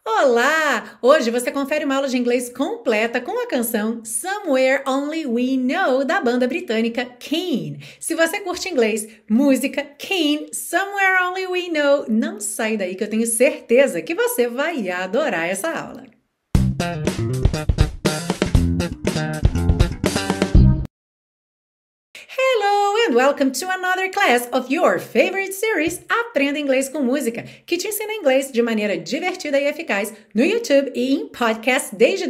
Olá! Hoje você confere uma aula de inglês completa com a canção Somewhere Only We Know da banda britânica Keane. Se você curte inglês, música, Keane, Somewhere Only We Know, não sai daí que eu tenho certeza que você vai adorar essa aula. Hello and welcome to another class of your favorite series Aprenda Inglês com Música, que te ensina inglês de maneira divertida e eficaz no YouTube e em podcast desde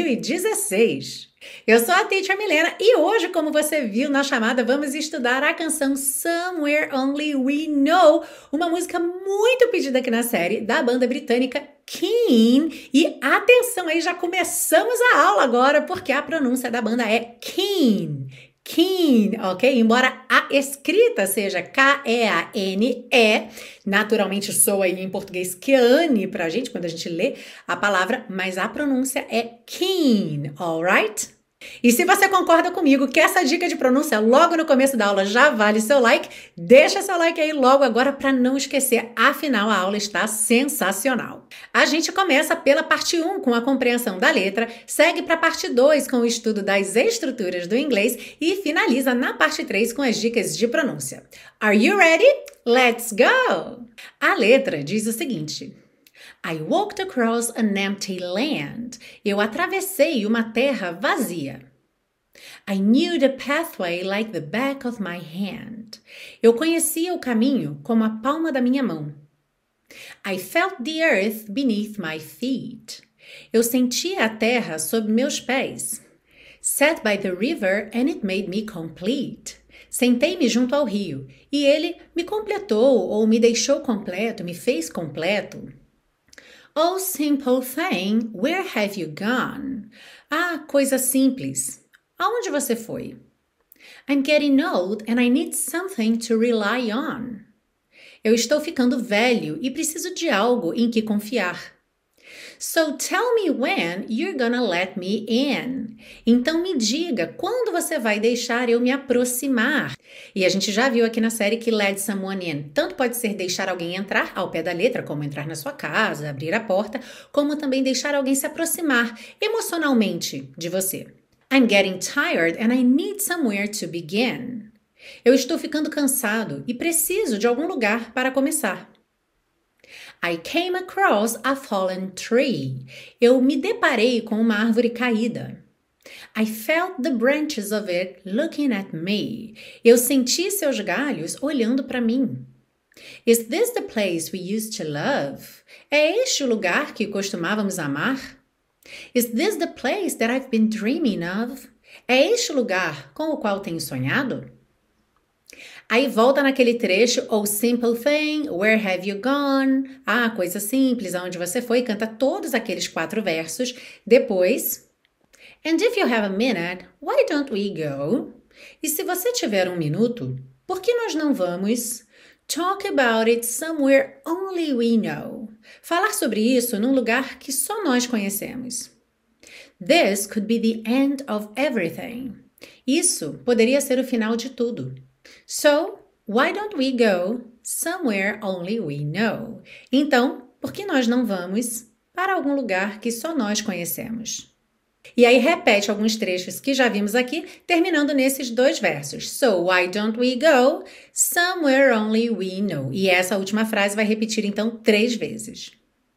2016. Eu sou a Teacher Milena e hoje, como você viu na chamada, vamos estudar a canção Somewhere Only We Know, uma música muito pedida aqui na série da banda britânica Keane. E atenção aí, já começamos a aula agora porque a pronúncia da banda é Keane. Keane, ok? Embora a escrita seja K-E-A-N-E, naturalmente soa aí em português Keane pra gente, quando a gente lê a palavra, mas a pronúncia é Keane, alright? E se você concorda comigo que essa dica de pronúncia logo no começo da aula já vale seu like, deixa seu like aí logo agora para não esquecer, afinal a aula está sensacional. A gente começa pela parte 1 com a compreensão da letra, segue para a parte 2 com o estudo das estruturas do inglês e finaliza na parte 3 com as dicas de pronúncia. Are you ready? Let's go! A letra diz o seguinte: I walked across an empty land. Eu atravessei uma terra vazia. I knew the pathway like the back of my hand. Eu conhecia o caminho como a palma da minha mão. I felt the earth beneath my feet. Eu sentia a terra sob meus pés. Sat by the river and it made me complete. Sentei-me junto ao rio e ele me completou ou me deixou completo, me fez completo. Oh, simple thing, where have you gone? Ah, coisa simples. Aonde você foi? I'm getting old and I need something to rely on. Eu estou ficando velho e preciso de algo em que confiar. So tell me when you're gonna let me in. Então me diga quando você vai deixar eu me aproximar. E a gente já viu aqui na série que let someone in tanto pode ser deixar alguém entrar ao pé da letra, como entrar na sua casa, abrir a porta, como também deixar alguém se aproximar emocionalmente de você. I'm getting tired and I need somewhere to begin. Eu estou ficando cansado e preciso de algum lugar para começar. I came across a fallen tree. Eu me deparei com uma árvore caída. I felt the branches of it looking at me. Eu senti seus galhos olhando para mim. Is this the place we used to love? É este o lugar que costumávamos amar? Is this the place that I've been dreaming of? É este o lugar com o qual tenho sonhado? Aí volta naquele trecho, oh simple thing, where have you gone? Ah, coisa simples, aonde você foi, canta todos aqueles 4 versos. Depois, and if you have a minute, why don't we go? E se você tiver um minuto, por que nós não vamos? Talk about it somewhere only we know. Falar sobre isso num lugar que só nós conhecemos. This could be the end of everything. Isso poderia ser o final de tudo. So, why don't we go somewhere only we know? Então, por que nós não vamos para algum lugar que só nós conhecemos? E aí repete alguns trechos que já vimos aqui, terminando nesses 2 versos. So, why don't we go somewhere only we know? E essa última frase vai repetir então 3 vezes.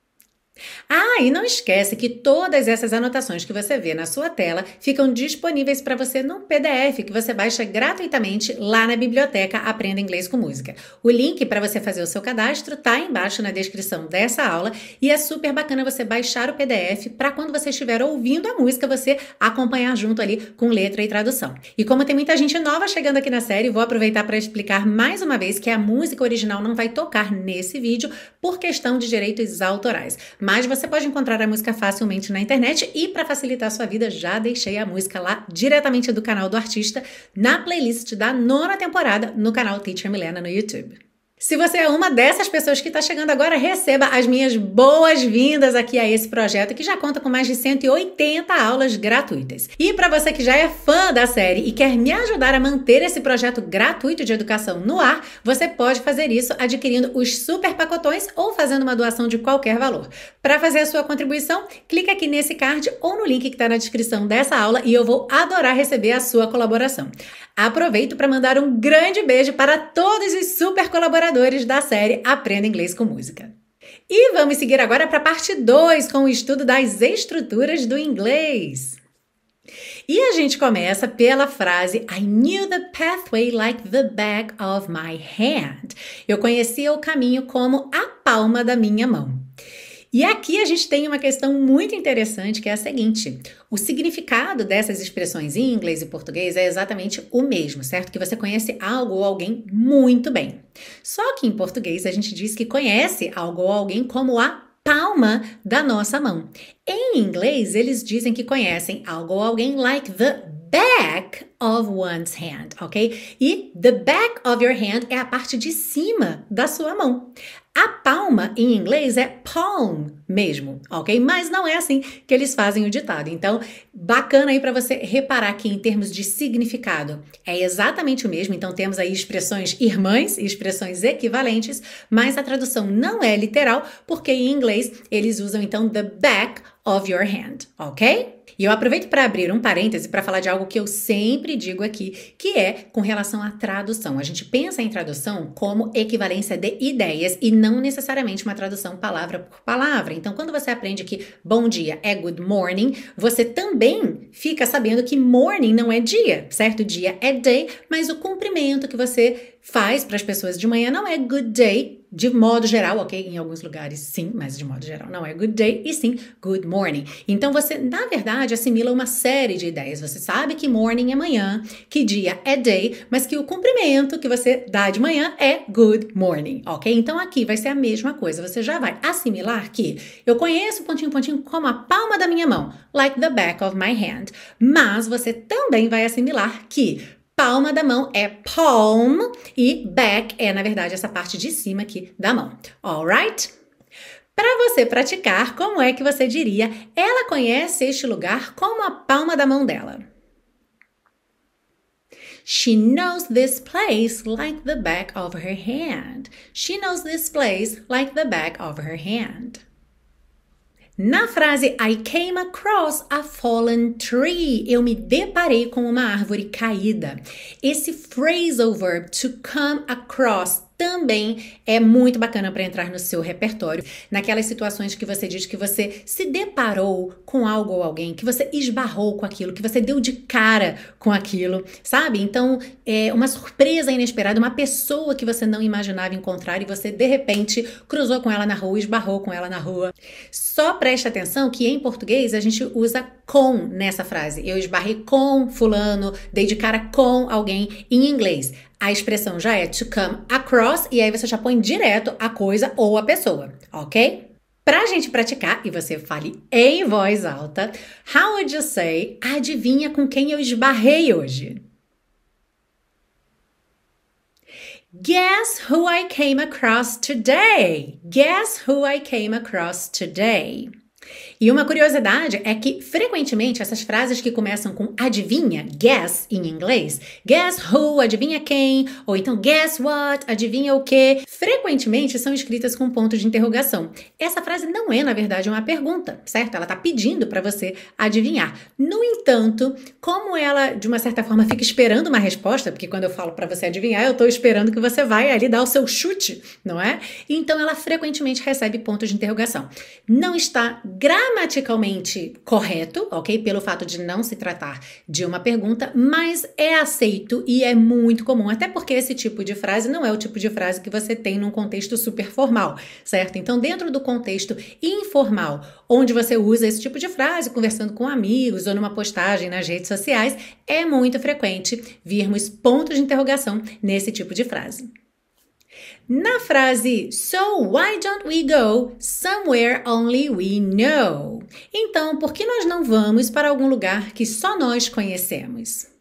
Ah, e não esquece que todas essas anotações que você vê na sua tela ficam disponíveis para você num PDF que você baixa gratuitamente lá na biblioteca Aprenda Inglês com Música. O link para você fazer o seu cadastro tá embaixo na descrição dessa aula e é super bacana você baixar o PDF para quando você estiver ouvindo a música você acompanhar junto ali com letra e tradução. E como tem muita gente nova chegando aqui na série, vou aproveitar para explicar mais uma vez que a música original não vai tocar nesse vídeo por questão de direitos autorais. Mas você pode encontrar a música facilmente na internet e para facilitar a sua vida, já deixei a música lá diretamente do canal do artista na playlist da 9ª temporada no canal Teacher Milena no YouTube. Se você é uma dessas pessoas que está chegando agora, receba as minhas boas-vindas aqui a esse projeto que já conta com mais de 180 aulas gratuitas. E para você que já é fã da série e quer me ajudar a manter esse projeto gratuito de educação no ar, você pode fazer isso adquirindo os super pacotões ou fazendo uma doação de qualquer valor. Para fazer a sua contribuição, clica aqui nesse card ou no link que está na descrição dessa aula e eu vou adorar receber a sua colaboração. Aproveito para mandar um grande beijo para todos os super colaboradores da série Aprenda Inglês com Música. E vamos seguir agora para a parte 2 com o estudo das estruturas do inglês. E a gente começa pela frase I knew the pathway like the back of my hand. Eu conhecia o caminho como a palma da minha mão. E aqui a gente tem uma questão muito interessante que é a seguinte: o significado dessas expressões em inglês e português é exatamente o mesmo, certo? Que você conhece algo ou alguém muito bem. Só que em português a gente diz que conhece algo ou alguém como a palma da nossa mão. Em inglês eles dizem que conhecem algo ou alguém like the back of one's hand, ok? E the back of your hand é a parte de cima da sua mão. A palma em inglês é palm mesmo, ok? Mas não é assim que eles fazem o ditado. Então, bacana aí para você reparar que em termos de significado é exatamente o mesmo. Então, temos aí expressões irmãs e expressões equivalentes, mas a tradução não é literal, porque em inglês eles usam então the back of your hand, ok? E eu aproveito para abrir um parêntese para falar de algo que eu sempre digo aqui, que é com relação à tradução. A gente pensa em tradução como equivalência de ideias e não necessariamente uma tradução palavra por palavra. Então, quando você aprende que bom dia é good morning, você também fica sabendo que morning não é dia, certo? Dia é day, mas o cumprimento que você faz para as pessoas de manhã não é good day, de modo geral, ok? Em alguns lugares sim, mas de modo geral não é good day e sim good morning. Então você, na verdade, assimila uma série de ideias. Você sabe que morning é manhã, que dia é day, mas que o cumprimento que você dá de manhã é good morning, ok? Então aqui vai ser a mesma coisa. Você já vai assimilar que eu conheço pontinho, pontinho como a palma da minha mão, like the back of my hand. Mas você também vai assimilar que palma da mão é palm e back é, na verdade, essa parte de cima aqui da mão. Alright? Para você praticar, como é que você diria? Ela conhece este lugar como a palma da mão dela. She knows this place like the back of her hand. She knows this place like the back of her hand. Na frase I came across a fallen tree, eu me deparei com uma árvore caída. Esse phrasal verb to come across também é muito bacana para entrar no seu repertório, naquelas situações que você diz que você se deparou com algo ou alguém, que você esbarrou com aquilo, que você deu de cara com aquilo, sabe? Então, é uma surpresa inesperada, uma pessoa que você não imaginava encontrar e você, de repente, cruzou com ela na rua, esbarrou com ela na rua. Só preste atenção que em português a gente usa com nessa frase. Eu esbarrei com fulano, dei de cara com alguém. Em inglês, a expressão já é to come across e aí você já põe direto a coisa ou a pessoa, ok? Pra gente praticar, e você fale em voz alta, how would you say, adivinha com quem eu esbarrei hoje? Guess who I came across today? Guess who I came across today? E uma curiosidade é que, frequentemente, essas frases que começam com adivinha, guess em inglês, guess who, adivinha quem, ou então guess what, adivinha o quê, frequentemente são escritas com ponto de interrogação. Essa frase não é, na verdade, uma pergunta, certo? Ela está pedindo para você adivinhar. No entanto, como ela, de uma certa forma, fica esperando uma resposta, porque quando eu falo para você adivinhar, eu estou esperando que você vai ali dar o seu chute, não é? Então, ela frequentemente recebe ponto de interrogação. Não está gramaticalmente correto, ok? Pelo fato de não se tratar de uma pergunta, mas é aceito e é muito comum, até porque esse tipo de frase não é o tipo de frase que você tem num contexto super formal, certo? Então, dentro do contexto informal, onde você usa esse tipo de frase, conversando com amigos ou numa postagem nas redes sociais, é muito frequente virmos pontos de interrogação nesse tipo de frase. Na frase So why don't we go somewhere only we know? Então, por que nós não vamos para algum lugar que só nós conhecemos?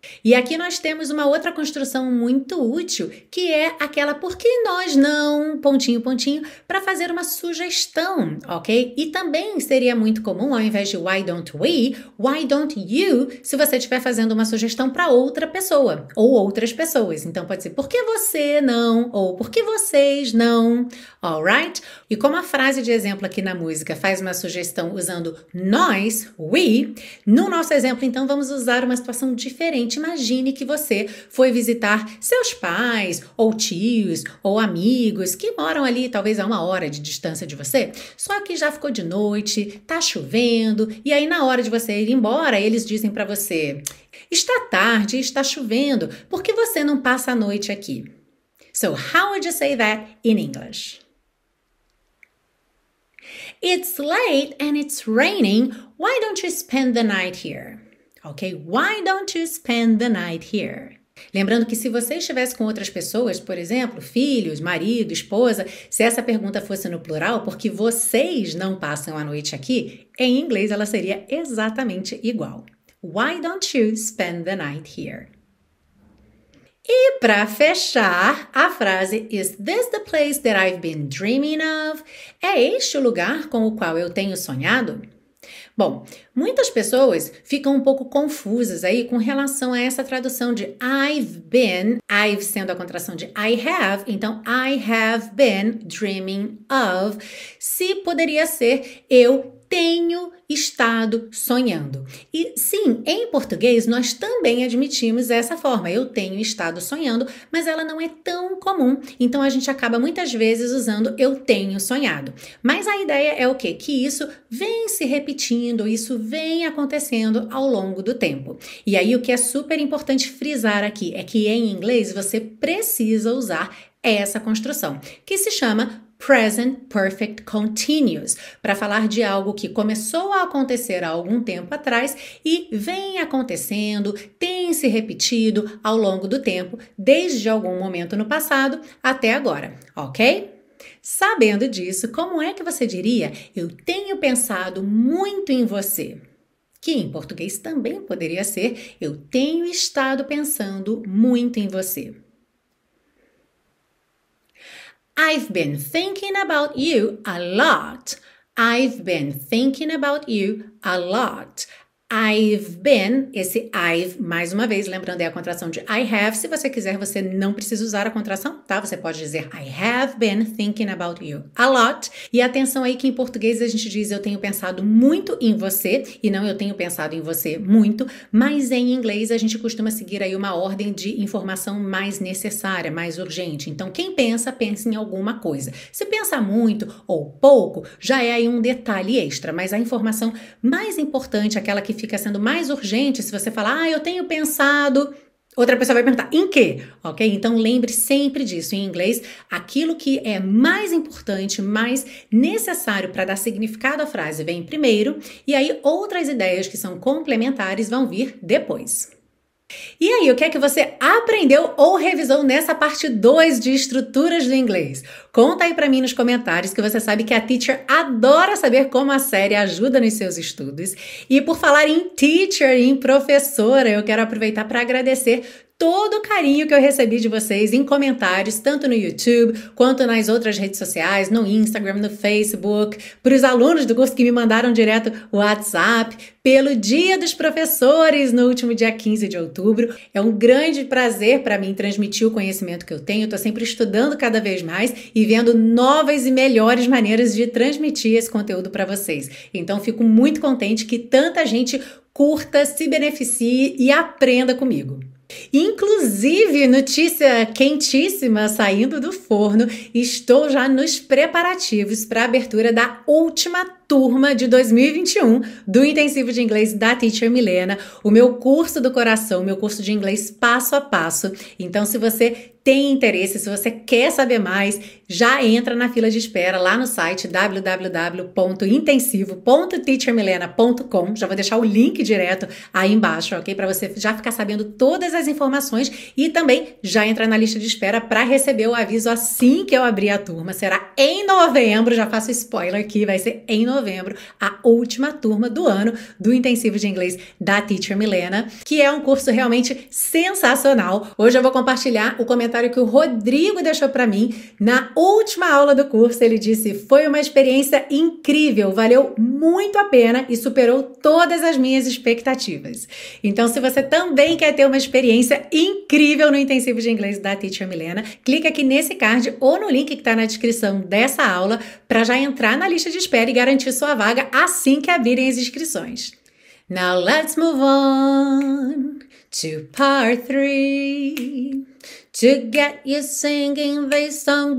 E aqui nós temos uma outra construção muito útil, que é aquela por que nós não, pontinho, pontinho, para fazer uma sugestão, ok? E também seria muito comum, ao invés de why don't you, se você estiver fazendo uma sugestão para outra pessoa ou outras pessoas. Então pode ser por que você não ou por que vocês não, alright? E como a frase de exemplo aqui na música faz uma sugestão usando nós, we, no nosso exemplo então vamos usar uma situação diferente. Imagine que você foi visitar seus pais, ou tios, ou amigos que moram ali talvez a 1 hora de distância de você, só que já ficou de noite, tá chovendo, e aí na hora de você ir embora, eles dizem para você, está tarde, está chovendo, por que você não passa a noite aqui? So, how would you say that in English? It's late and it's raining, why don't you spend the night here? Ok? Why don't you spend the night here? Lembrando que se você estivesse com outras pessoas, por exemplo, filhos, marido, esposa, se essa pergunta fosse no plural, porque vocês não passam a noite aqui, em inglês ela seria exatamente igual. Why don't you spend the night here? E para fechar, a frase Is this the place that I've been dreaming of? É este o lugar com o qual eu tenho sonhado? Bom, muitas pessoas ficam um pouco confusas aí com relação a essa tradução de I've been, I've sendo a contração de I have, então I have been dreaming of, se poderia ser eu tenho estado sonhando. E sim, em português nós também admitimos essa forma, eu tenho estado sonhando, mas ela não é tão comum, então a gente acaba muitas vezes usando eu tenho sonhado. Mas a ideia é o quê? Que isso vem se repetindo, isso vem acontecendo ao longo do tempo. E aí o que é super importante frisar aqui é que em inglês você precisa usar essa construção, que se chama Present Perfect Continuous, para falar de algo que começou a acontecer há algum tempo atrás e vem acontecendo, tem se repetido ao longo do tempo, desde algum momento no passado até agora, ok? Sabendo disso, como é que você diria eu tenho pensado muito em você? Que em português também poderia ser eu tenho estado pensando muito em você. I've been thinking about you a lot. I've been thinking about you a lot. I've been, esse I've, mais uma vez, lembrando, é a contração de I have. Se você quiser, você não precisa usar a contração, tá? Você pode dizer I have been thinking about you a lot. E atenção aí que em português a gente diz eu tenho pensado muito em você e não eu tenho pensado em você muito, mas em inglês a gente costuma seguir aí uma ordem de informação mais necessária, mais urgente. Então quem pensa, pensa em alguma coisa. Se pensa muito ou pouco, já é aí um detalhe extra, mas a informação mais importante, aquela que fica sendo mais urgente, se você falar, eu tenho pensado, outra pessoa vai perguntar, em quê? Ok? Então lembre sempre disso. Em inglês, aquilo que é mais importante, mais necessário para dar significado à frase vem primeiro, e aí outras ideias que são complementares vão vir depois. E aí, o que é que você aprendeu ou revisou nessa parte 2 de estruturas do inglês? Conta aí pra mim nos comentários, que você sabe que a teacher adora saber como a série ajuda nos seus estudos. E por falar em teacher, em professora, eu quero aproveitar para agradecer todo o carinho que eu recebi de vocês em comentários, tanto no YouTube quanto nas outras redes sociais, no Instagram, no Facebook, para os alunos do curso que me mandaram direto o WhatsApp, pelo Dia dos Professores no último dia 15 de outubro. É um grande prazer para mim transmitir o conhecimento que eu tenho, estou sempre estudando cada vez mais e vendo novas e melhores maneiras de transmitir esse conteúdo para vocês. Então fico muito contente que tanta gente curta, se beneficie e aprenda comigo. Inclusive, notícia quentíssima saindo do forno, estou já nos preparativos para a abertura da última turma de 2021 do Intensivo de Inglês da Teacher Milena, o meu curso do coração, meu curso de inglês passo a passo. Então, se você tem interesse, se você quer saber mais, já entra na fila de espera lá no site www.intensivo.teachermilena.com. Já vou deixar o link direto aí embaixo, ok? Para você já ficar sabendo todas as informações e também já entrar na lista de espera para receber o aviso assim que eu abrir a turma. Será em novembro, já faço spoiler aqui, vai ser em novembro. novembro, a última turma do ano do Intensivo de Inglês da Teacher Milena, que é um curso realmente sensacional. Hoje eu vou compartilhar o comentário que o Rodrigo deixou para mim na última aula do curso. Ele disse: foi uma experiência incrível, valeu muito a pena e superou todas as minhas expectativas. Então, se você também quer ter uma experiência incrível no Intensivo de Inglês da Teacher Milena, clica aqui nesse card ou no link que está na descrição dessa aula para já entrar na lista de espera e garantir sua vaga assim que abrirem as inscrições. Now let's move on to part 3 to get you singing this song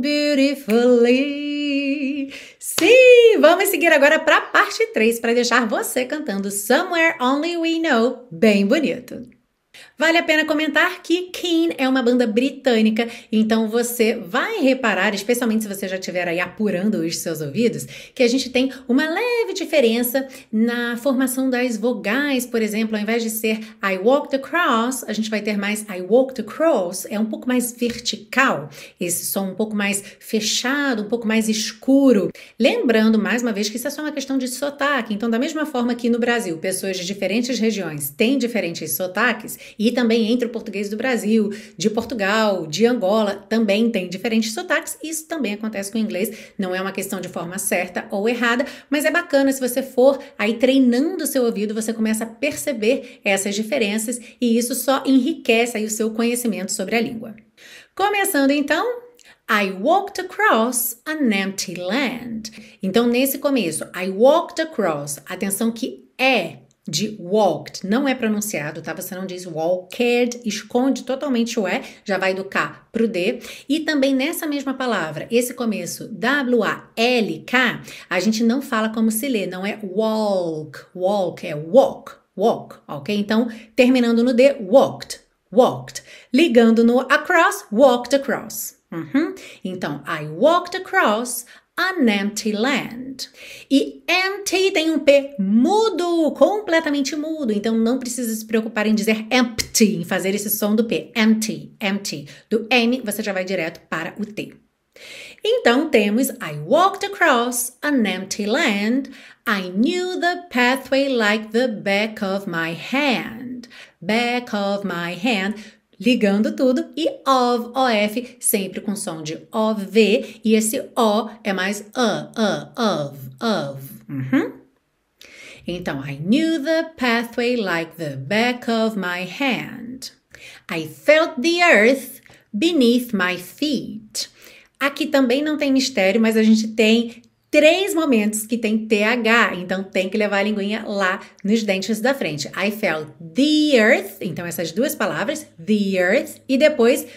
beautifully. Sim, vamos seguir agora para a parte 3 para deixar você cantando Somewhere Only We Know bem bonito. Vale a pena comentar que Keane é uma banda britânica, então você vai reparar, especialmente se você já estiver aí apurando os seus ouvidos, que a gente tem uma leve diferença na formação das vogais. Por exemplo, ao invés de ser I walked across, a gente vai ter mais I walked across, é um pouco mais vertical, esse som um pouco mais fechado, um pouco mais escuro. Lembrando, mais uma vez, que isso é só uma questão de sotaque, então da mesma forma que no Brasil, pessoas de diferentes regiões têm diferentes sotaques, e também entre o português do Brasil, de Portugal, de Angola, também tem diferentes sotaques. Isso também acontece com o inglês. Não é uma questão de forma certa ou errada, mas é bacana se você for aí treinando o seu ouvido, você começa a perceber essas diferenças e isso só enriquece aí o seu conhecimento sobre a língua. Começando então, I walked across an empty land. Então, nesse começo, I walked across, atenção que de walked, não é pronunciado, tá? Você não diz walked, esconde totalmente o já vai do K pro D. E também nessa mesma palavra, esse começo, W-A-L-K, a gente não fala como se lê, não é walk, é walk, ok? Então, terminando no D, walked. Ligando no across, walked across. Então, I walked across an empty land. E empty tem um P mudo, completamente mudo, então não precisa se preocupar em dizer empty, em fazer esse som do P. Empty. Do M você já vai direto para o T. Então temos I walked across an empty land. I knew the pathway like the back of my hand. Back of my hand. Ligando tudo e of, O-F, sempre com som de O-V, e esse O é mais of. Então, I knew the pathway like the back of my hand. I felt the earth beneath my feet. Aqui também não tem mistério, mas a gente tem 3 momentos que tem TH, então tem que levar a linguinha lá nos dentes da frente. I felt the earth, então essas duas palavras, the earth, e depois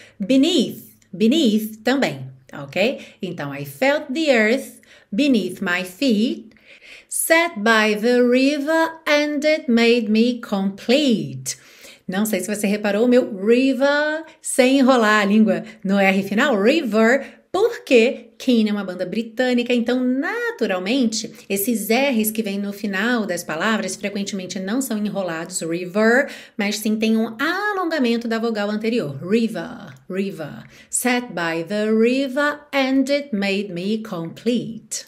beneath também, ok? Então, I felt the earth beneath my feet, sat by the river and it made me complete. Não sei se você reparou o meu river, sem enrolar a língua no R final, river, porque Keane é uma banda britânica, então naturalmente esses R's que vêm no final das palavras frequentemente não são enrolados, river, mas sim tem um alongamento da vogal anterior, river. Sat by the river and it made me complete.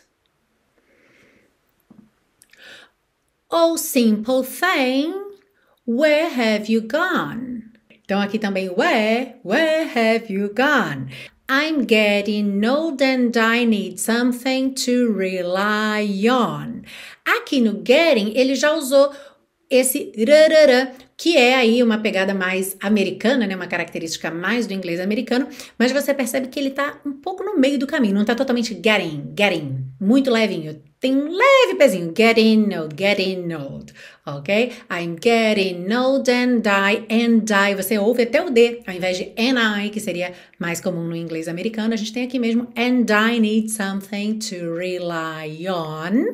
Oh simple thing, where have you gone? Então aqui também where have you gone? I'm getting old and I need something to rely on. Aqui no getting, ele já usou esse rarara, que é aí uma pegada mais americana, né? Uma característica mais do inglês americano, mas você percebe que ele tá um pouco no meio do caminho, não tá totalmente getting, muito levinho. Tem um leve pezinho, getting old, ok? I'm getting old and I, você ouve até o D, ao invés de and I, que seria mais comum no inglês americano, a gente tem aqui mesmo and I need something to rely on.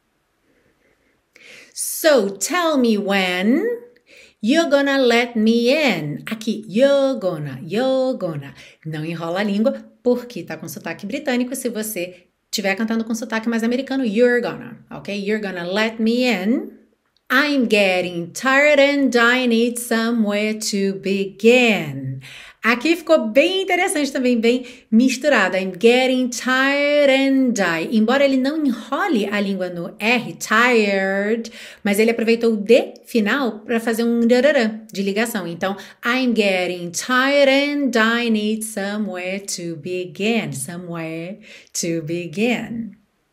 So tell me when you're gonna let me in. Aqui, you're gonna. Não enrola a língua, porque tá com sotaque britânico. Se você estiver cantando com sotaque mais americano, you're gonna, ok? You're gonna let me in. I'm getting tired and I need somewhere to begin. Aqui ficou bem interessante também, bem misturado. I'm getting tired and die. Embora ele não enrole a língua no R, tired, mas ele aproveitou o D final para fazer um rararã de ligação. Então, I'm getting tired and I need somewhere to begin. Somewhere to begin.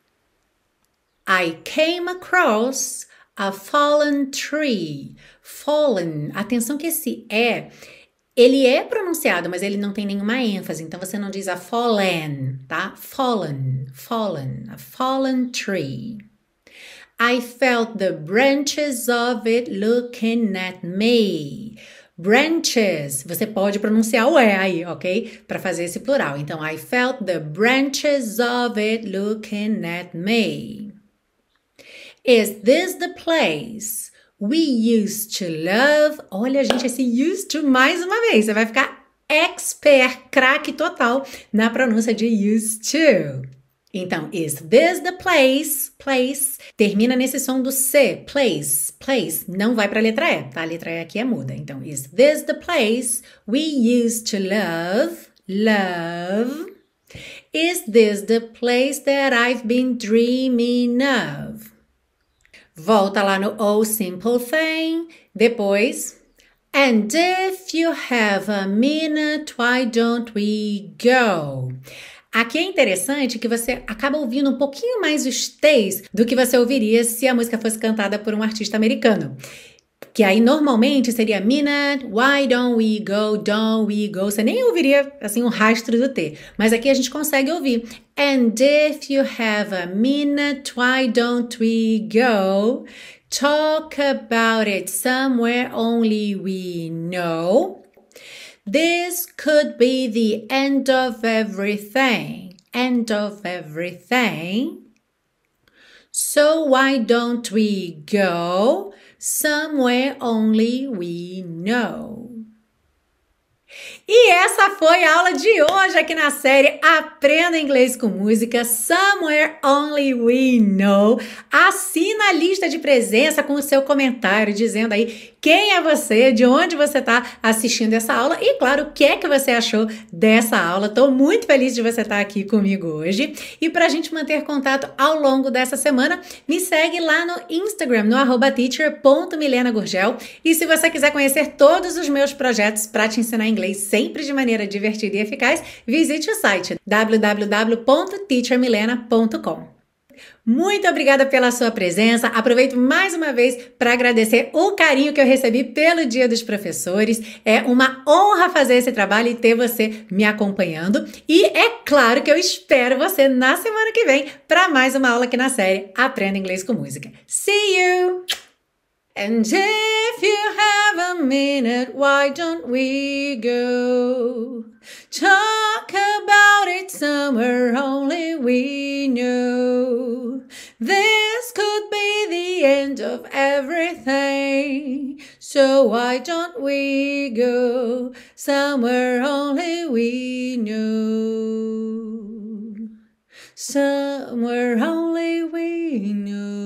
I came across a fallen tree. Fallen. Atenção que esse ele é pronunciado, mas ele não tem nenhuma ênfase. Então, você não diz a fallen, tá? Fallen, fallen, a fallen tree. I felt the branches of it looking at me. Branches, você pode pronunciar o aí, ok? Para fazer esse plural. Então, I felt the branches of it looking at me. Is this the place we used to love? Olha, gente, esse used to mais uma vez. Você vai ficar expert, craque total na pronúncia de used to. Então, is this the place? Place. Termina nesse som do C. Place. Place. Não vai para a letra E, tá? A letra E aqui é muda. Então, is this the place we used to love? Love. Is this the place that I've been dreaming of? Volta lá no Oh Simple Thing. Depois, and if you have a minute, why don't we go? Aqui é interessante que você acaba ouvindo um pouquinho mais os T's do que você ouviria se a música fosse cantada por um artista americano. Que aí normalmente seria minute, why don't we go. Você nem ouviria assim um rastro do T. Mas aqui a gente consegue ouvir. And if you have a minute, why don't we go? Talk about it somewhere only we know. This could be the end of everything. End of everything. So why don't we go somewhere only we know? E essa foi a aula de hoje aqui na série Aprenda Inglês com Música, Somewhere Only We Know. Assina a lista de presença com o seu comentário, dizendo aí quem é você, de onde você está assistindo essa aula e, claro, o que é que você achou dessa aula. Estou muito feliz de você estar aqui comigo hoje. E para a gente manter contato ao longo dessa semana, me segue lá no Instagram, no @teacher.milenagurgel. E se você quiser conhecer todos os meus projetos para te ensinar inglês sempre de maneira divertida e eficaz, visite o site www.teachermilena.com. Muito obrigada pela sua presença. Aproveito mais uma vez para agradecer o carinho que eu recebi pelo Dia dos Professores. É uma honra fazer esse trabalho e ter você me acompanhando. E é claro que eu espero você na semana que vem para mais uma aula aqui na série Aprenda Inglês com Música. See you! And if you have a minute, why don't we go? Talk about it somewhere only we know. This could be the end of everything. So why don't we go somewhere only we know? Somewhere only we know.